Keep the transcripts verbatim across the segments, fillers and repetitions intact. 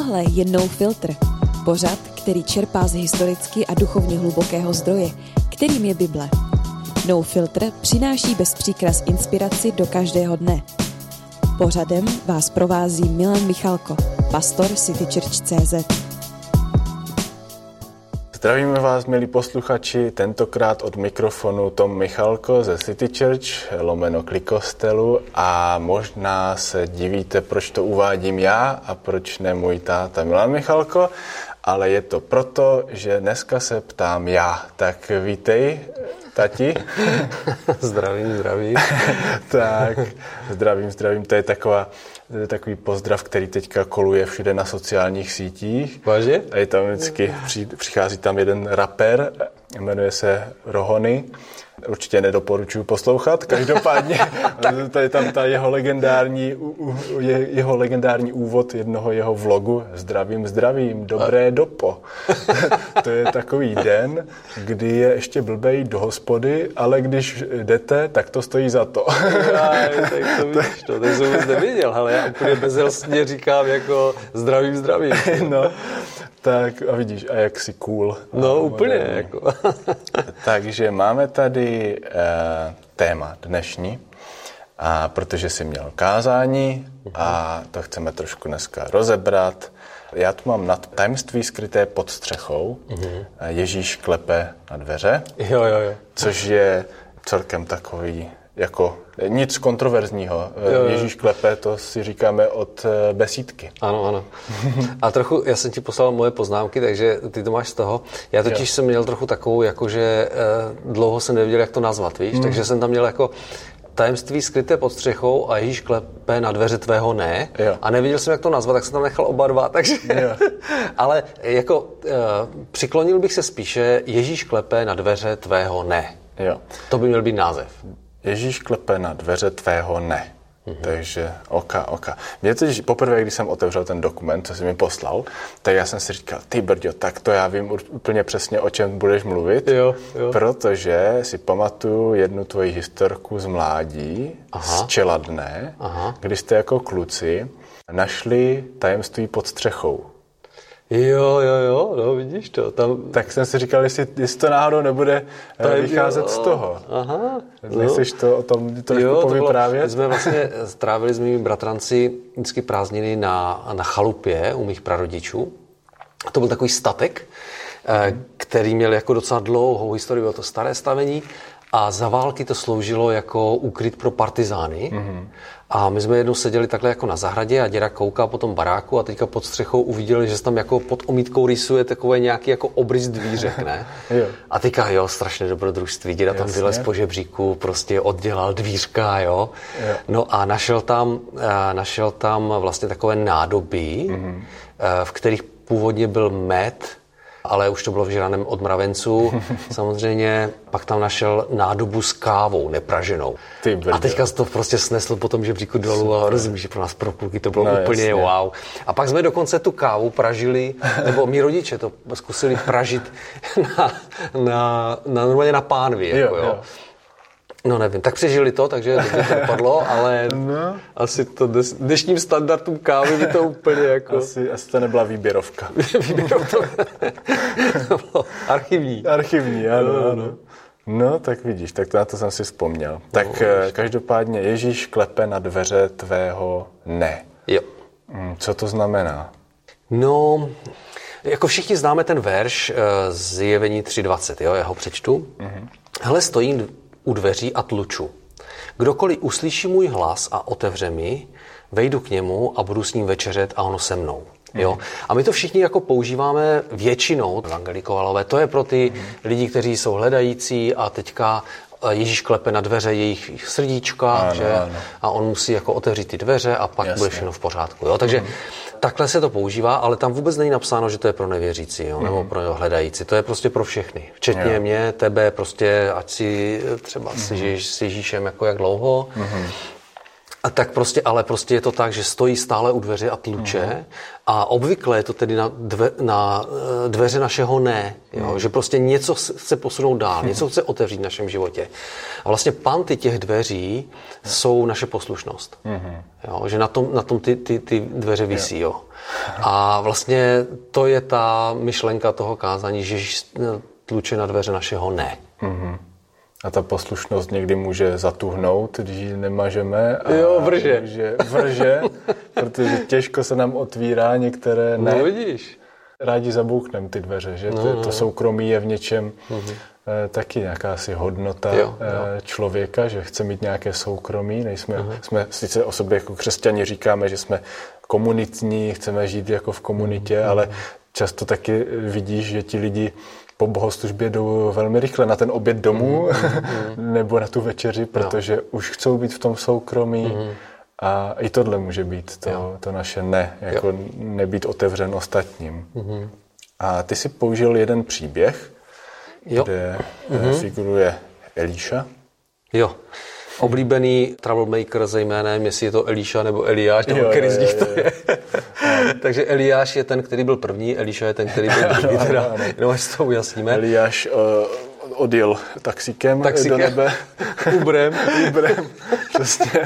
Tohle je No Filter, pořad, který čerpá z historicky a duchovně hlubokého zdroje, kterým je Bible. No Filter přináší bez příkras inspiraci do každého dne. Pořadem vás provází Milan Michalko, pastor City Church tečka cé zet. Zdravíme vás, milí posluchači, tentokrát od mikrofonu Tom Michalko ze City Church, lomeno Klikostelu, a možná se divíte, proč to uvádím já a proč ne můj táta Milan Michalko, ale je to proto, že dneska se ptám já. Tak vítej, tati. Zdravím, zdravím. Tak, zdravím, zdravím. To je taková, to je takový pozdrav, který teďka koluje všude na sociálních sítích. Vážně? A je tam vždycky, přichází tam jeden rapper, jmenuje se Rohony. Určitě nedoporučuji poslouchat. Každopádně tady tam ta jeho legendární, je, jeho legendární úvod jednoho jeho vlogu. Zdravím, zdravím, dobré dopo. To je takový den, kdy je ještě blbé jít do hospody, ale když jdete, tak to stojí za to. Aj, tak to víš, to, to jsem vůbec nevěděl, ale já úplně bezhelstně říkám jako zdravím, zdravím. No, tak a vidíš, a jak jsi cool. No úplně, jako. Takže máme tady eh, téma dnešní, a protože jsi měl kázání a to chceme trošku dneska rozebrat. Já tu mám nad tajemství skryté pod střechou. Uh-huh. Ježíš klepe na dveře, jo, jo, jo. Což je celkem takový jako nic kontroverzního. Jo, jo. Ježíš klepe, to si říkáme od besídky. Ano, ano. A trochu, já jsem ti poslal moje poznámky, takže ty to máš z toho. Já totiž jo. jsem měl trochu takovou, jakože eh, dlouho jsem nevěděl, jak to nazvat, víš? Hmm. Takže jsem tam měl jako tajemství skryté pod střechou a Ježíš klepe na dveře tvého ne. Jo. A nevěděl jsem, jak to nazvat, tak jsem tam nechal oba dva. Takže ale jako eh, přiklonil bych se spíše Ježíš klepe na dveře tvého ne. Jo. To by měl být název. Ježíš klepe na dveře tvého ne. Mm-hmm. Takže oka, oka. Mě totiž poprvé, když jsem otevřel ten dokument, co jsi mi poslal, tak já jsem si říkal, ty brďo, tak to já vím úplně přesně, o čem budeš mluvit, jo, jo. Protože si pamatuju jednu tvoji historku z mládí, Aha. z Čeladné, Aha. kdy jste jako kluci našli tajemství pod střechou. Jo, jo, jo, no vidíš to. Tam... Tak jsem si říkal, jestli, jestli to náhodou nebude Tady, vycházet jo. z toho. Aha. Nechceš to o tom trošku povyprávět? My jsme vlastně strávili s mými bratranci vždycky prázdniny na, na chalupě u mých prarodičů. A to byl takový statek, mm. který měl jako docela dlouhou historii, bylo to staré stavení. A za války to sloužilo jako úkryt pro partizány. Mm-hmm. A my jsme jednou seděli takhle jako na zahradě a děda kouká po tom baráku a teďka pod střechou uviděli, že se tam jako pod omítkou rýsuje takové nějaký jako obrys dvířek, ne? Jo. A teďka jo, strašné dobrodružství. Děda tam vylez po žebříku, prostě oddělal dvířka, jo. jo. No a našel tam, našel tam vlastně takové nádoby, mm-hmm. v kterých původně byl med, ale už to bylo vyžranem od mravenců. Samozřejmě pak tam našel nádobu s kávou nepraženou. A teďka se to prostě snesl po tom žebříku dolů a rozumíš, že pro nás pro kluky to bylo no, úplně jasně. wow. A pak jsme dokonce tu kávu pražili, nebo mý rodiče to zkusili pražit na, na, na, normálně na pánvi. Jako, jo, jo. No nevím, tak přežili to, takže to dopadlo, ale no. asi to dnešním standardům kávy by to úplně jako... Asi, asi to nebyla výběrovka. Výběrovka. To bylo archivní. Archivní, ano, no, ano. No, tak vidíš, tak na to jsem si vzpomněl. No, tak no, každopádně Ježíš klepe na dveře tvého ne. Jo. Co to znamená? No, jako všichni známe ten verš z Zjevení tři dvacet, jo, já ho přečtu. Mhm. Hele, stojím u dveří a tluču. Kdokoliv uslyší můj hlas a otevře mi, vejdu k němu a budu s ním večeřet a ono se mnou. Jo? A my to všichni jako používáme většinou, evangelikoválové, to je pro ty mm. lidi, kteří jsou hledající a teďka Ježíš klepe na dveře jejich srdíčka, ano, že? Ano. A on musí jako otevřít ty dveře a pak Jasně. bude všechno v pořádku. Jo? Takže mm. takhle se to používá, ale tam vůbec není napsáno, že to je pro nevěřící, jo? nebo pro hledající. To je prostě pro všechny. Včetně jo. mě, tebe, prostě ať si třeba mm. s, Ježíš, s Ježíšem jako jak dlouho. Mm. A tak prostě, ale prostě je to tak, že stojí stále u dveře a tluče mm. a obvykle je to tedy na, dve, na dveře našeho ne, jo? Mm. že prostě něco chce posunout dál, mm. něco chce otevřít v našem životě. A vlastně panty těch dveří mm. jsou naše poslušnost. Mm. Jo? Že na tom, na tom ty, ty, ty dveře visí. Jo? A vlastně to je ta myšlenka toho kázání, že tluče na dveře našeho ne. Mm. A ta poslušnost někdy může zatuhnout, když ji nemažeme. A jo, vrže. Může vrže, protože těžko se nám otvírá, některé ne. No vidíš. Rádi zabouchneme ty dveře, že no, to, to soukromí je v něčem mm-hmm. eh, taky nějaká si hodnota jo, eh, jo. člověka, že chce mít nějaké soukromí. Nejsme, mm-hmm. jsme sice o sobě jako křesťani říkáme, že jsme komunitní, chceme žít jako v komunitě, mm-hmm. ale často taky vidíš, že ti lidi po bohoslužbě jdou velmi rychle na ten oběd domů mm-hmm. nebo na tu večeři, protože no. už chcou být v tom soukromí mm-hmm. a i tohle může být to, to naše ne, jako jo. nebýt otevřen ostatním. Mm-hmm. A ty si použil jeden příběh, jo. kde mm-hmm. figuruje Elíša. Jo. Oblíbený troublemaker se jménem, jestli je to Elíša nebo Eliáš, nebo který z nich to je. Takže Eliáš je ten, který byl první, Elíša je ten, který byl druhý. Teda, jenom až to ujasníme. Eliáš uh, odjel taxíkem, taxíkem do nebe. Uberem. Uberem, přesně.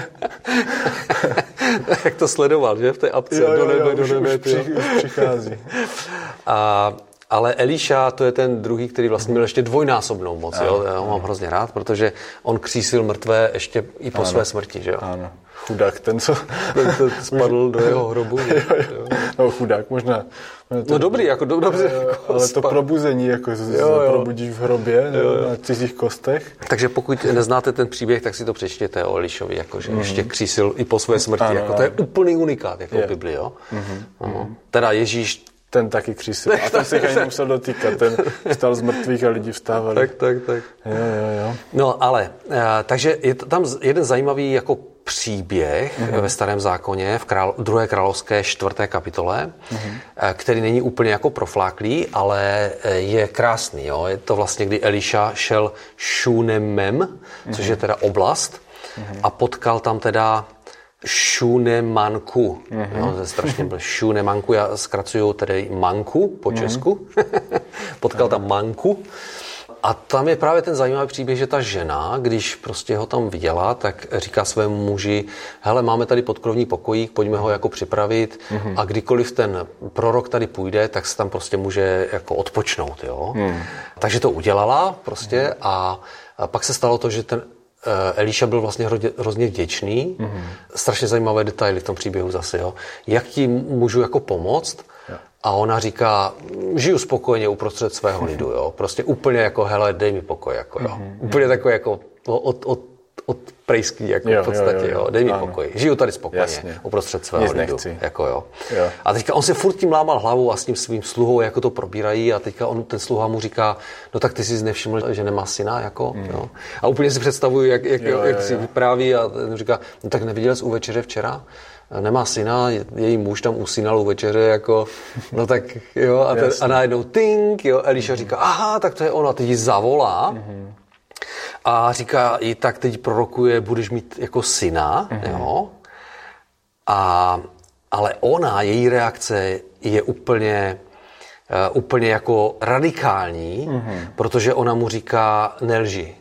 Jak to sledoval, že? V té apce jo, jo, do nebe, jo, do už, nebe. Už, při, už přichází. A... Ale Elíša, to je ten druhý, který vlastně měl ještě dvojnásobnou moc. Ano, jo? Já ho mám hrozně rád, protože on křísil mrtvé ještě i po ano, své smrti. Že jo? Ano. Chudák ten, co ten, ten spadl do jeho hrobu. jo, jo. No chudák, možná. To, no dobrý, jako do, dobře. Jako ale to probuzení, jako jo, jo. probudíš v hrobě, jo, jo. na cizích kostech. Takže pokud neznáte ten příběh, tak si to přečtěte o Elišovi, jakože mm-hmm. ještě křísil i po své smrti. Ano, jako, to je úplný unikát jako v Bibli. Jo? Mm-hmm. No. Teda Ježíš ten taky křísil. A ten se ani nemusel dotýkat. Ten vstal z mrtvých a lidi vstávali. Tak, tak, tak. Jo, jo, jo. No, ale, takže je tam jeden zajímavý jako příběh mm-hmm. ve Starém zákoně v král, druhé královské čtvrté kapitole, mm-hmm. který není úplně jako profláklý, ale je krásný. Jo? Je to vlastně, kdy Eliša šel Šunemem, mm-hmm. což je teda oblast, mm-hmm. a potkal tam teda Šunemanku. Mm-hmm. Jo, to je strašně byl Šunemanku, já zkracuju tedy Manku po česku. Mm-hmm. Potkal tam Manku. A tam je právě ten zajímavý příběh, že ta žena, když prostě ho tam viděla, tak říká svému muži, hele, máme tady podkrovní pokojík, pojďme ho jako připravit mm-hmm. a kdykoliv ten prorok tady půjde, tak se tam prostě může jako odpočnout. Jo? Mm. Takže to udělala prostě mm. a, a pak se stalo to, že ten Eliša byl vlastně hrozně vděčný. Mm-hmm. Strašně zajímavé detaily v tom příběhu zase. Jo. Jak ti můžu jako pomoct? Jo. A ona říká, žiju spokojeně uprostřed svého lidu. Jo. Prostě úplně jako, hele, dej mi pokoj. Jako, jo. Mm-hmm. Úplně takové jako od, od, od prejský, jako jo, v podstatě. Jo, jo, jo. Dej mi ano. pokoj. Žiju tady spokojeně Jasně. uprostřed svého Nic lidu. Jako, jo. Jo. A teďka on se furt tím lámal hlavou a s tím svým sluhou, jako to probírají a teďka on, ten sluha mu říká, no tak ty jsi nevšiml, že nemá syna, jako, mm. jo. A úplně si představuju, jak, jak, jo, jak jo, si jo. vypráví a ten říká, no tak neviděl jsi u večeře včera? Nemá syna, její muž tam usínal u večeře, jako, no tak jo, a, ten, a najednou ting, jo, Eliša říká, aha, tak to je ono, a teď ji zavolá, mm-hmm. a říká jí, tak teď prorokuje, budeš mít jako syna, mm-hmm. jo, a, ale ona, její reakce je úplně, uh, úplně jako radikální, mm-hmm. protože ona mu říká, nelži,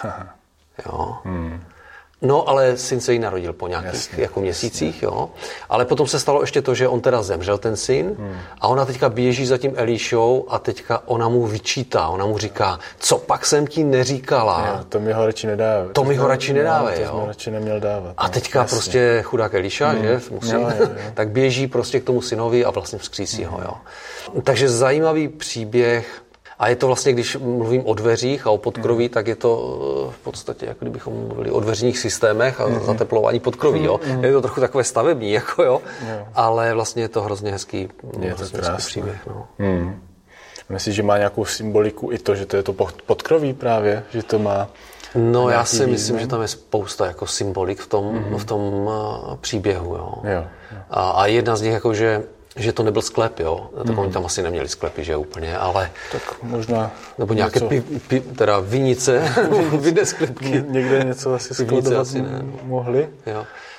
jo, mm. No, ale syn se jí narodil po nějakých jasně, jako měsících, jasně. jo. Ale potom se stalo ještě to, že on teda zemřel, ten syn, hmm. a ona teďka běží za tím Elišou a teďka ona mu vyčítá, ona mu říká, co pak jsem ti neříkala. Jo, to mi ho radši nedává. To mi ho radši nedává, jo. To mi radši neměl dávat. A teďka jasně. prostě chudák Eliša, hmm. že, musí, jo, jo, jo. tak běží prostě k tomu synovi a vlastně vzkřísí hmm. ho, jo. Takže zajímavý příběh. A je to vlastně, když mluvím o dveřích a o podkroví, mm. tak je to v podstatě, jako kdybychom mluvili o dveřních systémech a mm. zateplování podkroví. Jo. Mm. Je to trochu takové stavební, jako jo, jo. ale vlastně je to hrozně hezký, je hrozně to hezký příběh. No. Mm. Myslíš, že má nějakou symboliku i to, že to je to podkroví právě, že to má... No já si význam? myslím, že tam je spousta jako symbolik v tom, mm. v tom uh, příběhu. Jo. Jo, jo. A, a jedna z nich jako, že že to nebyl sklep, jo. Tak mm. oni tam asi neměli sklepy, že úplně, ale... Tak možná... Nebo nějaké pi, pi, teda vinice, vinné sklepky. Někde něco asi skladovat asi ne, no. mohli. Jo.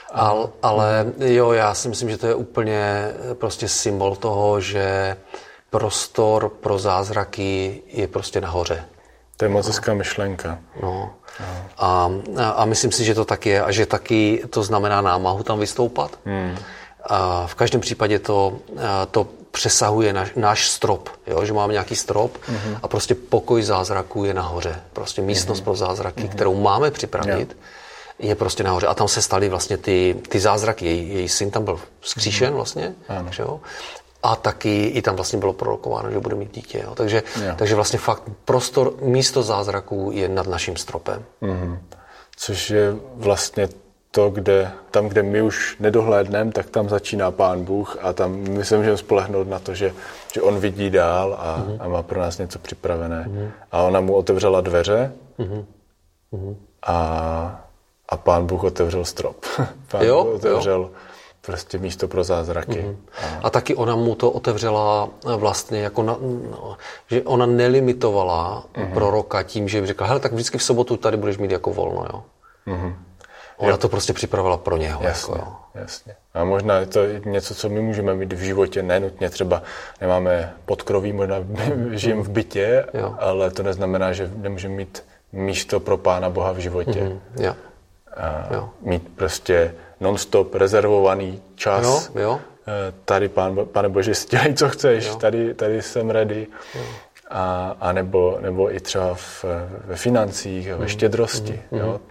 Al, ale jo, já si myslím, že to je úplně prostě symbol toho, že prostor pro zázraky je prostě nahoře. To je moc hezká myšlenka. No. A, a myslím si, že to tak je a že taky to znamená námahu tam vystoupat. Hmm. A v každém případě to, to přesahuje naš, náš strop, jo? Že máme nějaký strop mm-hmm. a prostě pokoj zázraků je nahoře. Prostě místnost mm-hmm. pro zázraky, mm-hmm. kterou máme připravit, yeah. je prostě nahoře. A tam se staly vlastně ty, ty zázraky. Její, její syn tam byl vzkříšen mm-hmm. vlastně. Že jo? A taky i tam vlastně bylo prorokováno, že bude mít dítě. Jo? Takže, yeah. takže vlastně fakt prostor, místo zázraků je nad naším stropem. Mm-hmm. Což je vlastně to, kde, tam, kde my už nedohlédneme, tak tam začíná Pán Bůh a tam my se můžeme spolehnout na to, že, že on vidí dál a, mm-hmm. a má pro nás něco připravené. Mm-hmm. A ona mu otevřela dveře mm-hmm. a, a Pán Bůh otevřel strop. Pán jo, Bůh otevřel jo. prostě místo pro zázraky. Mm-hmm. A... a taky ona mu to otevřela vlastně jako, na, no, že ona nelimitovala mm-hmm. proroka tím, že řekla, hele, tak vždycky v sobotu tady budeš mít jako volno, jo. Mm-hmm. Ona to prostě připravila pro něho. Jasně, jako, jo. jasně. A možná je to něco, co my můžeme mít v životě, nenutně třeba nemáme podkroví, možná žijeme v bytě, jo. ale to neznamená, že nemůžeme mít místo pro Pána Boha v životě. Mm-hmm. Jo. A jo. Mít prostě non-stop rezervovaný čas. Jo, jo. Tady, pán, Pane Bože, dělej, co chceš, jo. tady, tady jsem ready. Jo. A, a nebo, nebo i třeba v, ve financích, mm-hmm. ve štědrosti. Mm-hmm. Jo.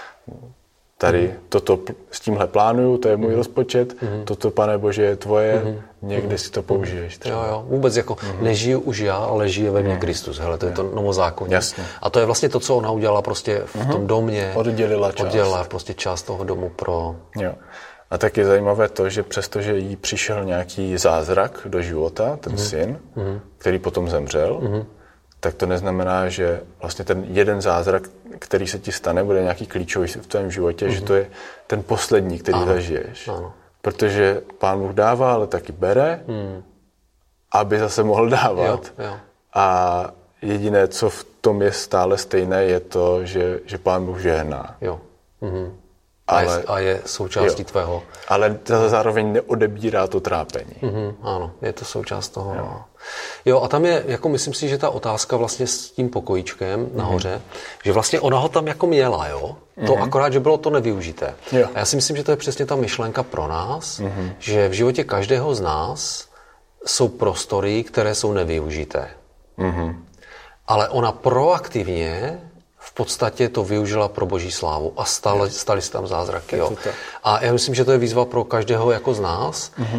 Tady mm. toto s tímhle plánuju, to je můj mm. rozpočet, mm. toto, Pane Bože, je tvoje, mm. někdy mm. si to použiješ. Třeba. Jo, jo, vůbec jako mm. nežiju už já, ale žije ve mně mm. Kristus. Hele, to je to novozákonní. Jasně. A to je vlastně to, co ona udělala prostě v mm. tom domě. Oddělila část. Oddělila prostě část toho domu pro... Jo. A tak je zajímavé to, že přestože jí přišel nějaký zázrak do života, ten mm. syn, mm. který potom zemřel, mm. tak to neznamená, že vlastně ten jeden zázrak, který se ti stane, bude nějaký klíčový v tvém životě, mm-hmm. že to je ten poslední, který ano. zažiješ. Ano. Protože Pán Bůh dává, ale taky bere, mm. aby zase mohl dávat. Jo, jo. A jediné, co v tom je stále stejné, je to, že, že Pán Bůh žehná. Jo. Mm-hmm. Ale, a, je, a je součástí jo. tvého. Ale zároveň neodebírá to trápení. Mm-hmm, ano, je to součást toho. Jo. jo, a tam je, jako myslím si, že ta otázka vlastně s tím pokojíčkem mm-hmm. nahoře, že vlastně ona ho tam jako měla, jo? To mm-hmm. akorát, že bylo to nevyužité. Jo. A já si myslím, že to je přesně ta myšlenka pro nás, mm-hmm. že v životě každého z nás jsou prostory, které jsou nevyužité. Mm-hmm. Ale ona proaktivně v podstatě to využila pro Boží slávu a staly, staly se tam zázraky. Jo. A já myslím, že to je výzva pro každého jako z nás, mm-hmm.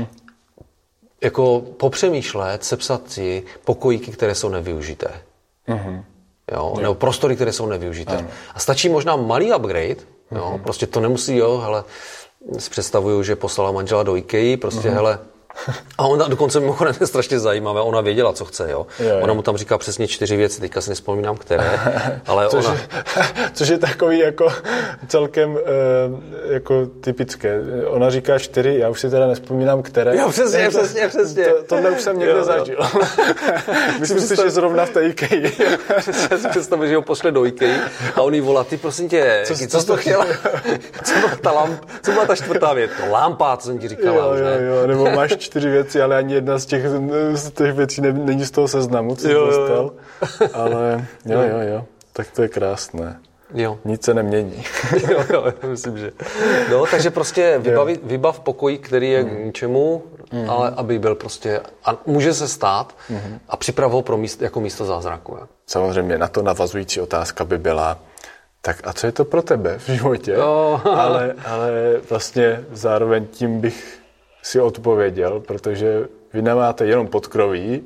jako popřemýšlet, sepsat si pokojíky, které jsou nevyužité. Mm-hmm. Jo? Jo. Nebo prostory, které jsou nevyužité. Ano. A stačí možná malý upgrade, jo? Mm-hmm. Prostě to nemusí, jo, hele, si představuju, že poslala manžela do IKEA, prostě, mm-hmm. hele, a ona dokonce mimochodem je strašně zajímavé, ona věděla, co chce, jo. jo, jo. Ona mu tam říká přesně čtyři věci, teďka si nevzpomínám, které, ale což ona... Je, což je takový jako celkem e, jako typické. Ona říká čtyři, já už si teda nevzpomínám, které. Jo, přesně, to, přesně, přesně. To, tohle už jsem někde jo, zažil. Myslím si, že zrovna v té IKEA. Přesně si představuji, že ho pošle do IKEA a on jí volá, ty prosím tě, co, co, co jsi to chtěla? Co byla ta lamp, co byla ta čtvrtá věc? Lampa, co jsem ti říkala jo, už, ne? Jo, jo, nebo máš čtyři věci, ale ani jedna z těch, z těch věcí ne, není z toho seznamu, co jsi dostal. Ale jo, jo, jo, tak to je krásné. Jo. Nic se nemění. jo, jo, myslím, že. No, takže prostě vybavi, vybav pokoj, který je mm. k ničemu, mm. ale aby byl prostě, a může se stát mm. a připrav ho pro míst, jako místo zázraku. Ja. Samozřejmě na to navazující otázka by byla, tak a co je to pro tebe v životě? Jo. ale, ale vlastně zároveň tím bych si odpověděl, protože vy nemáte jenom podkroví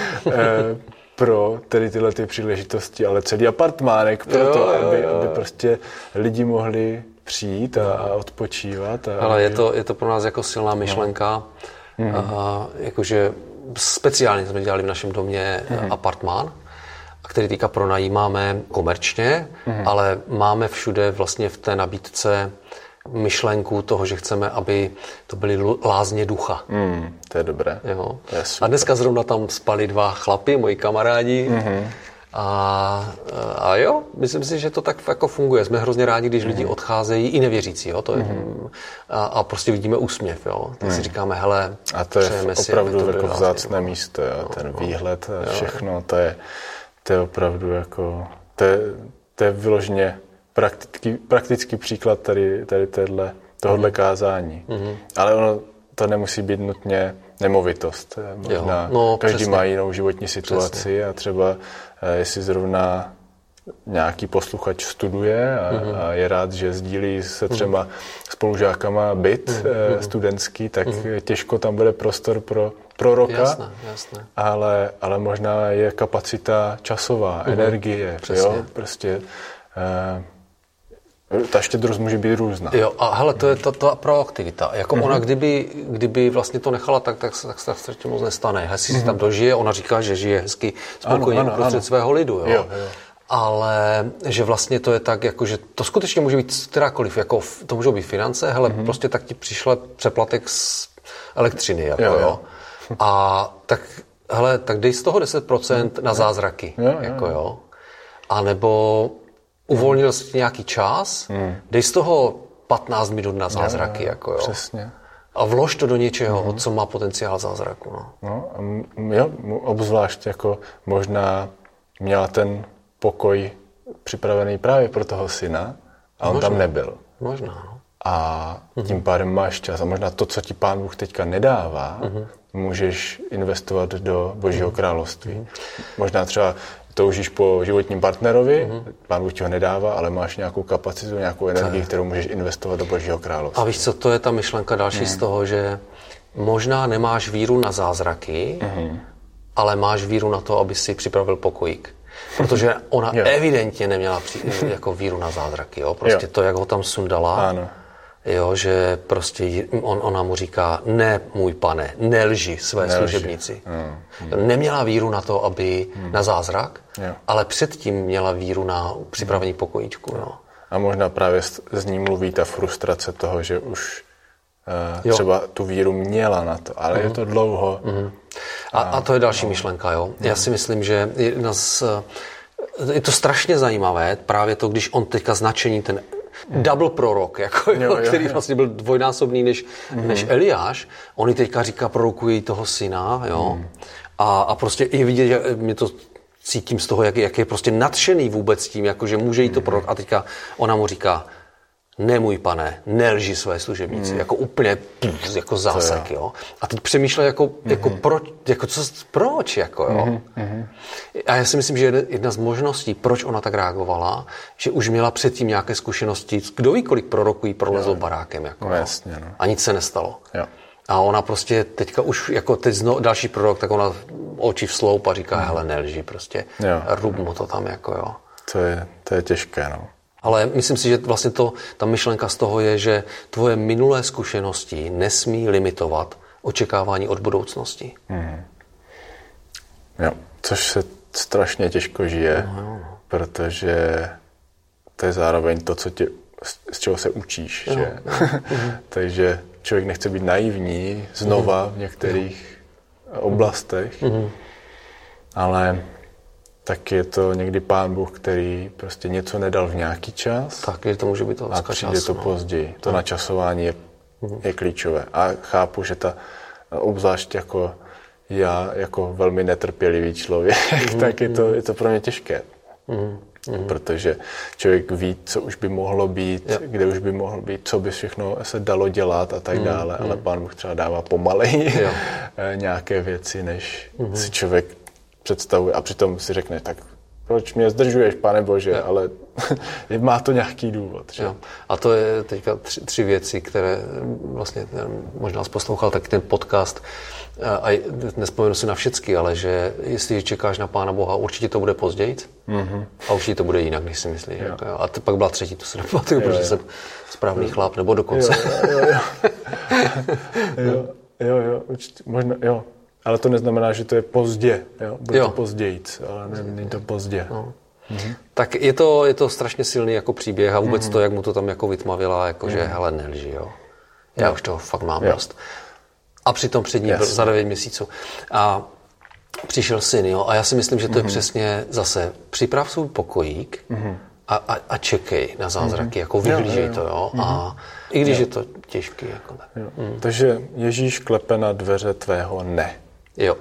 pro tedy tyhle ty příležitosti, ale celý apartmánek pro to, aby, aby prostě lidi mohli přijít a, a odpočívat. A, ale je to, je to pro nás jako silná myšlenka. No. A, jakože speciálně jsme dělali v našem domě mm. apartmán, který teďka pronajímáme komerčně, mm. ale máme všude vlastně v té nabídce myšlenku toho, že chceme, aby to byly lázně ducha. Mm, to je dobré. Jo. To je super. A dneska zrovna tam spali dva chlapi, moji kamarádi, mm-hmm. A, a jo, myslím si, že to tak jako funguje. Jsme hrozně rádi, když lidi odcházejí i nevěřící, jo, to je, mm. a, a prostě vidíme úsměv, jo. Tak si říkáme, hele, a to je opravdu si, jako vzácné místo, jo, no, ten no, výhled a všechno, jo. To je, to je opravdu jako, to je, to je vyloženě praktický, praktický příklad tady, tady téhle, tohohle mm. kázání. Mm. Ale ono to nemusí být nutně nemovitost. Možná no, každý přesně. má jinou životní situaci přesně. a třeba jestli zrovna nějaký posluchač studuje a, mm-hmm. a je rád, že sdílí se třema mm-hmm. spolužákama byt mm-hmm. studentský, tak mm-hmm. těžko tam bude prostor pro proroka, jasné, jasné. Ale, ale možná je kapacita časová, mm-hmm. energie, jo? Prostě uh, ta štědrost může být různá. Jo, a hele, to je ta, ta proaktivita. Jako mm-hmm. ona, kdyby, kdyby vlastně to nechala, tak, tak, tak se tak moc nestane. Hezky mm-hmm. si tam dožije, ona říká, že žije hezky spokojeně uprostřed svého lidu. Jo? Jo, jo. Ale že vlastně to je tak, jako, že to skutečně může být kterákoliv, jako, to můžou být finance, hele, mm-hmm. prostě tak ti přišle přeplatek z elektřiny, jako, jo, jo. A tak, hele, tak dej z toho deset procent na zázraky, jo, jo, jako, jo. A nebo uvolnil jsi nějaký čas, mm. dej z toho patnáct minut na zázraky, jo, jo, jako, jo. Přesně. A vlož to do něčeho, mm. co má potenciál zázraku, no. No, jo, obzvlášť, jako, možná měla ten pokoj připravený právě pro toho syna a on možná. tam nebyl. Možná, no. A tím pádem máš čas a možná to, co ti Pán Bůh teďka nedává, uh-huh. můžeš investovat do Božího království. Uh-huh. Možná třeba toužíš po životním partnerovi, uh-huh. Pán Bůh ti ho nedává, ale máš nějakou kapacitu, nějakou energii, kterou můžeš investovat do Božího království. A víš co, to je ta myšlenka další uh-huh. z toho, že možná nemáš víru na zázraky, uh-huh. ale máš víru na to, aby si připravil pokojík. Protože ona jo. evidentně neměla při, jako víru na zázraky, jo? Prostě jo. to, jak ho tam sundala, ano. jo, že prostě on, ona mu říká, ne, můj pane, nelži své nelži. služebnici. Hmm. Neměla víru na to, aby hmm. na zázrak, jo. ale předtím měla víru na připravení pokojíčku. Jo. A možná právě z ní mluví ta frustrace toho, že už uh, třeba tu víru měla na to, ale hmm. je to dlouho. Hmm. A, a to je další no. myšlenka, jo. Já si myslím, že jedna z, je to strašně zajímavé, právě to, když on teďka značení ten double prorok, jako, jo, jo, který jo. vlastně byl dvojnásobný než, mm. než Eliáš, on teďka říká, prorokuje toho syna, jo. Mm. A, a prostě je vidět, že mě to cítím z toho, jak, jak je prostě nadšený vůbec tím, jako, že může jít to prorok. A teďka ona mu říká, ne, můj pane, nelži své služebnici, mm. jako úplně pff, jako zásek, jo. A teď přemýšlel jako, mm-hmm. jako, proč, jako co, proč, jako, jo. Mm-hmm. A já si myslím, že jedna z možností, proč ona tak reagovala, že už měla předtím nějaké zkušenosti, kdo ví, kolik proroků jí prolezl no. barákem, jako, no, jasně, no. A nic se nestalo. Jo. A ona prostě teďka už, jako teď zno, další prorok, tak ona oči v sloup a říká, mm. hele, nelži, prostě, jo. rub mu to tam, jako, jo. To je, to je těžké, no. Ale myslím si, že vlastně to, ta myšlenka z toho je, že tvoje minulé zkušenosti nesmí limitovat očekávání od budoucnosti. Hmm. Jo, což se strašně těžko žije, no, no. protože to je zároveň to, co tě, z čeho se učíš. No, že? No. Takže člověk nechce být naivní znova v některých no. oblastech, mm-hmm. ale tak je to někdy Pán Bůh, který prostě něco nedal v nějaký čas. Tak, že to může být to a přijde čas, to no. později. To no. načasování je, mm. je klíčové. A chápu, že ta, obzvlášť jako já, jako velmi netrpělivý člověk, mm. tak je to, je to pro mě těžké. Mm. Mm. Protože člověk ví, co už by mohlo být, jo. kde už by mohl být, co by všechno se dalo dělat a tak mm. dále, ale Pán Bůh třeba dává pomaleji nějaké věci, než mm. si člověk představuje a přitom si řekne, tak proč mě zdržuješ, Pane Bože, jo. ale má to nějaký důvod. Že? Jo. A to je teďka tři, tři věci, které vlastně možná jsi poslouchal taky ten podcast a nespomenu si na všecky, ale že jestli čekáš na Pána Boha, určitě to bude později mm-hmm. a určitě to bude jinak, než si myslíš. Jo. A to pak byla třetí, to se nepamatuju, protože jsem správný chlap, nebo dokonce. Jo, jo, jo. jo, jo, jo, určitě, možná, jo. Ale to neznamená, že to je pozdě, jo? Bude jo. to pozdějíc, ale není to pozdě. No. Mhm. Tak je to, je to strašně silný jako příběh a vůbec mhm. to, jak mu to tam jako vytmavila, jako že mhm. hele, nelži, jo. Já jo. už toho fakt mám jo. dost. A přitom před ní byl za devět měsíců. A přišel syn, jo, a já si myslím, že to mm-hmm. je přesně zase připrav svůj pokojík mm-hmm. a, a, a čekej na zázraky, mm-hmm. jako vyhlížej to, jo, mm-hmm. a i když jo. je to těžký, jako tak. Mm. Takže Ježíš klepe na dveře tvého ne. Jo.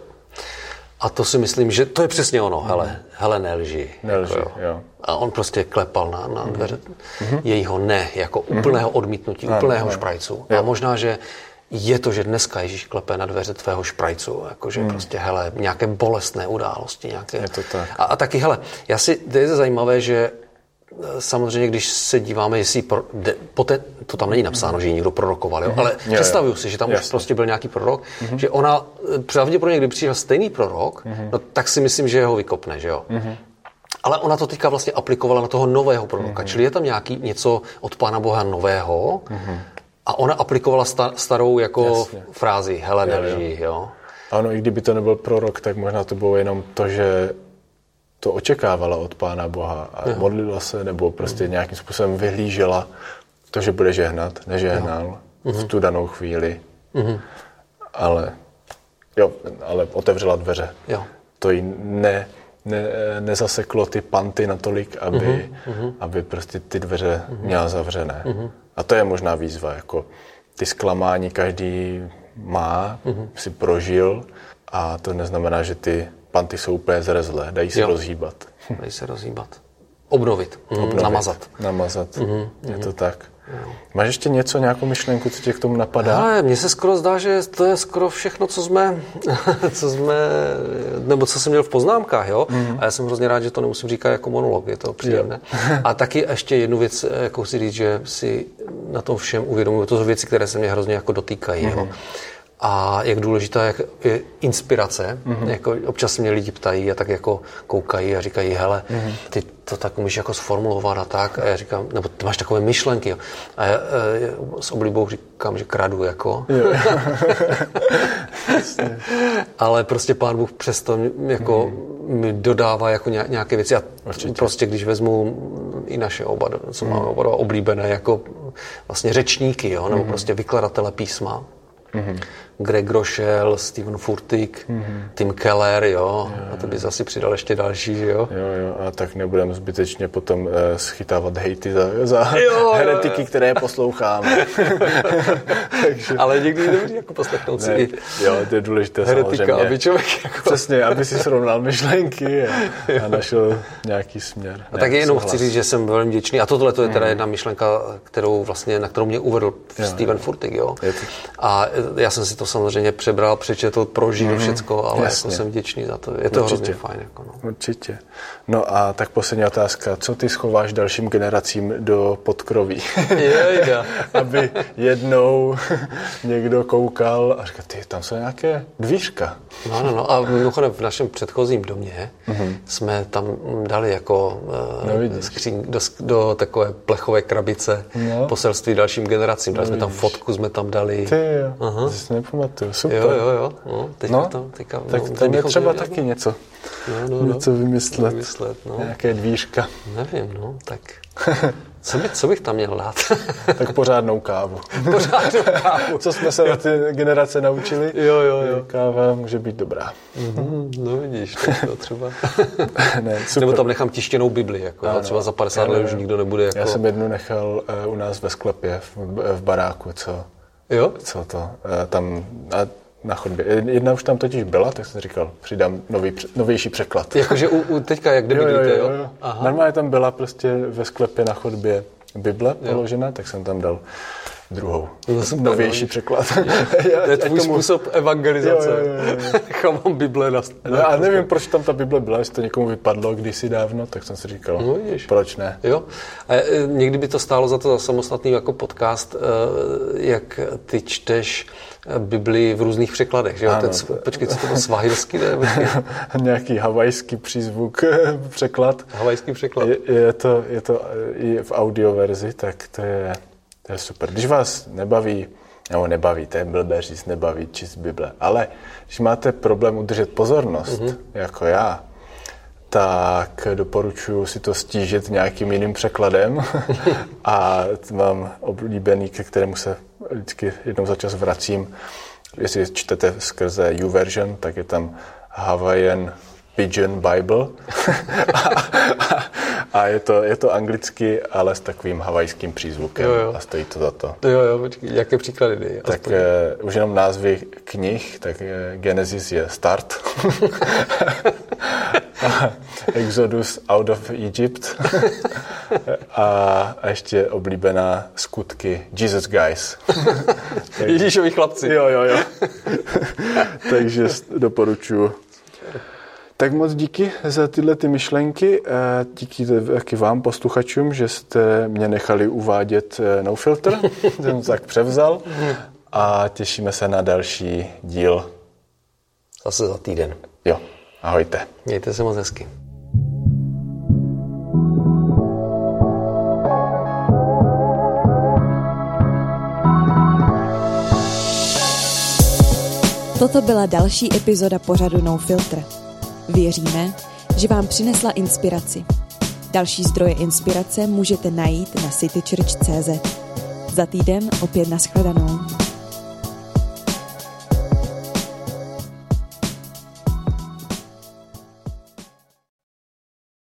A to si myslím, že to je přesně ono, mm. hele, hele nelži. Nelži, jako, jo. jo. A on prostě klepal na, na dveře mm-hmm. jejího ne, jako úplného odmítnutí, ano, úplného ano. šprajcu. Jo. A možná, že je to, že dneska Ježíš klepe na dveře tvého šprajcu, jakože mm. prostě, hele, nějaké bolestné události, nějaké... Je to tak. A, a taky, hele, já si, to je zajímavé, že samozřejmě, když se díváme, jestli pro, de, poté, to tam není napsáno, že ji někdo prorokoval, jo? ale jo, představuju jo. si, že tam Jasně. už prostě byl nějaký prorok, mm-hmm. že ona pravděpodobně, kdyby přišel stejný prorok, mm-hmm. no, tak si myslím, že ho vykopne, že jo. Mm-hmm. Ale ona to teďka vlastně aplikovala na toho nového proroka, mm-hmm. čili je tam nějaký něco od Pána Boha nového mm-hmm. a ona aplikovala sta, starou jako Jasně. frázi, hele, nelži, jo. jo. Ano, i kdyby to nebyl prorok, tak možná to bylo jenom to, že to očekávala od Pána Boha a jo. modlila se, nebo prostě mm. nějakým způsobem vyhlížela to, že bude žehnat, nežehnal jo. v tu danou chvíli. Mm. Ale, jo, ale otevřela dveře. Jo. To jí ne, ne, nezaseklo ty panty natolik, aby, mm. aby prostě ty dveře mm. měla zavřené. Mm. A to je možná výzva, jako ty zklamání každý má, mm. si prožil a to neznamená, že ty panty jsou úplně zrezlé, dají se jo. rozhýbat. Dají se rozhýbat. Obnovit, mm, Obnovit. namazat. Namazat, mm-hmm. je to tak. Jo. Máš ještě něco, nějakou myšlenku, co tě k tomu napadá? Ale mně se skoro zdá, že to je skoro všechno, co jsme, co jsme nebo co jsem měl v poznámkách, jo? Mm. A já jsem hrozně rád, že to nemusím říkat jako monolog, je to příjemné. A taky ještě jednu věc, jako si říct, že si na tom všem uvědomuji, to jsou věci, které se mě hrozně jako dotýkají, mm. jo? A jak důležitá je inspirace. Mm-hmm. Jako občas mě lidi ptají a tak jako koukají a říkají, hele, mm-hmm. ty to tak umíš jako sformulovat a tak. A já říkám, nebo ty máš takové myšlenky. Jo. A já, já s oblibou říkám, že kradu jako. Ale prostě Pán Bůh přesto jako mm-hmm. mi dodává jako nějaké věci. A Určitě. Prostě když vezmu i naše oba, co mm-hmm. máme oba oblíbené jako vlastně řečníky, jo, nebo mm-hmm. prostě vykladatele písma. Mm-hmm. Greg Rochelle, Steven Furtick, mm-hmm. Tim Keller, jo, jo, a to bys asi přidal ještě další, že jo? Jo, jo, a tak nebudeme zbytečně potom uh, schytávat hejty za, za jo, heretiky, jo. které posloucháme. Takže... Ale někdy je dobrý jako poslechnout si i jo, to je důležité heretika, samozřejmě. aby člověk jako... Přesně, aby si srovnal myšlenky a, a našel nějaký směr. A tak jenom chci říct, že jsem velmi vděčný. A tohle to je teda jedna myšlenka, kterou vlastně, na kterou mě uvedl jo, Steven jo. Furtick, jo. A já jsem si to samozřejmě přebral, přečetl, prožil mm, všecko, ale jako jsem vděčný za to. Je to Určitě. Hrozně fajn. Jako no. Určitě. No a tak poslední otázka. Co ty schováš dalším generacím do podkroví? Jejda. Aby jednou někdo koukal a říkal, ty, tam jsou nějaké dvířka. No, no, no. A mimochodem v našem předchozím domě mm-hmm. jsme tam dali jako no, skříň, do, do takové plechové krabice no. poselství dalším generacím. Dali no, jsme tam fotku, jsme tam dali. Ty jo, Aha. to si nepamatuju. Super. Jo, jo, jo. No, teďka no, to, teďka, tak no, tam je třeba taky no. něco. No, no, něco no. vymyslet. vymyslet no. Nějaké dvířka. Nevím, no, tak... Co, by, co bych tam měl dát? Tak pořádnou kávu. Pořádnou kávu. Co jsme se od ty generace naučili? Jo, jo, jo. Káva může být dobrá. Mm-hmm, no vidíš, to třeba. Ne, super. Nebo tam nechám tištěnou Bibli, jako, ano, třeba za padesát let už nikdo nebude. Jako... Já jsem jednu nechal uh, u nás ve sklepě, v, v baráku, co, jo? co to, uh, tam a na chodbě. Jedna už tam totiž byla, tak jsem říkal, přidám nový, novější překlad. Jakože u, u teďka, jak kde bydlíte, jo? jo, jo. Aha. Normálně tam byla prostě ve sklepě na chodbě Bible jo. položena, tak jsem tam dal druhou. Super, novější no, překlad. To je tvůj tomu... způsob evangelizace. Jo, jo, jo, jo. Nechám Bible na... No, a nevím, proč tam ta Bible byla, jestli to někomu vypadlo kdysi dávno, tak jsem si říkal, no, proč ne. Jo. A někdy by to stálo za to za samostatný jako podcast, jak ty čteš Bibli v různých překladech, že jo? Ten, počkej, co to bylo, svahilský, ne? Nějaký havajský přízvuk překlad. Havajský překlad. Je, je to, je to je v audioverzi, tak to je, to je super. Když vás nebaví, nebo nebaví, to je blbé říct, nebaví číst Bible, ale když máte problém udržet pozornost, mm-hmm. jako já, tak doporučuji si to stížit nějakým jiným překladem a mám oblíbený, ke kterému se vždycky jednou za čas vracím. Jestli čtete skrze YouVersion, tak je tam Hawaiian Pigeon Bible. a, a je to, je to anglicky, ale s takovým havajským přízvukem. Jo, jo. A stojí to za to. Jo, jo, počkej, jaké příklady dej? Tak eh, už jenom názvy knih, tak eh, Genesis je Start. Exodus Out of Egypt. a, a ještě oblíbená Skutky Jesus Guys. Tak, Ježíšovi chlapci. Jo, jo, jo. Takže doporučuji. Tak moc díky za tyhle ty myšlenky. Díky taky vám, posluchačům, že jste mě nechali uvádět No Filter. Jsem to tak převzal. A těšíme se na další díl. Zase za týden. Jo, ahojte. Mějte se moc hezky. Toto byla další epizoda pořadu No Filter. Věříme, že vám přinesla inspiraci. Další zdroje inspirace můžete najít na citychurch tečka cé zet. Za týden opět nashledanou.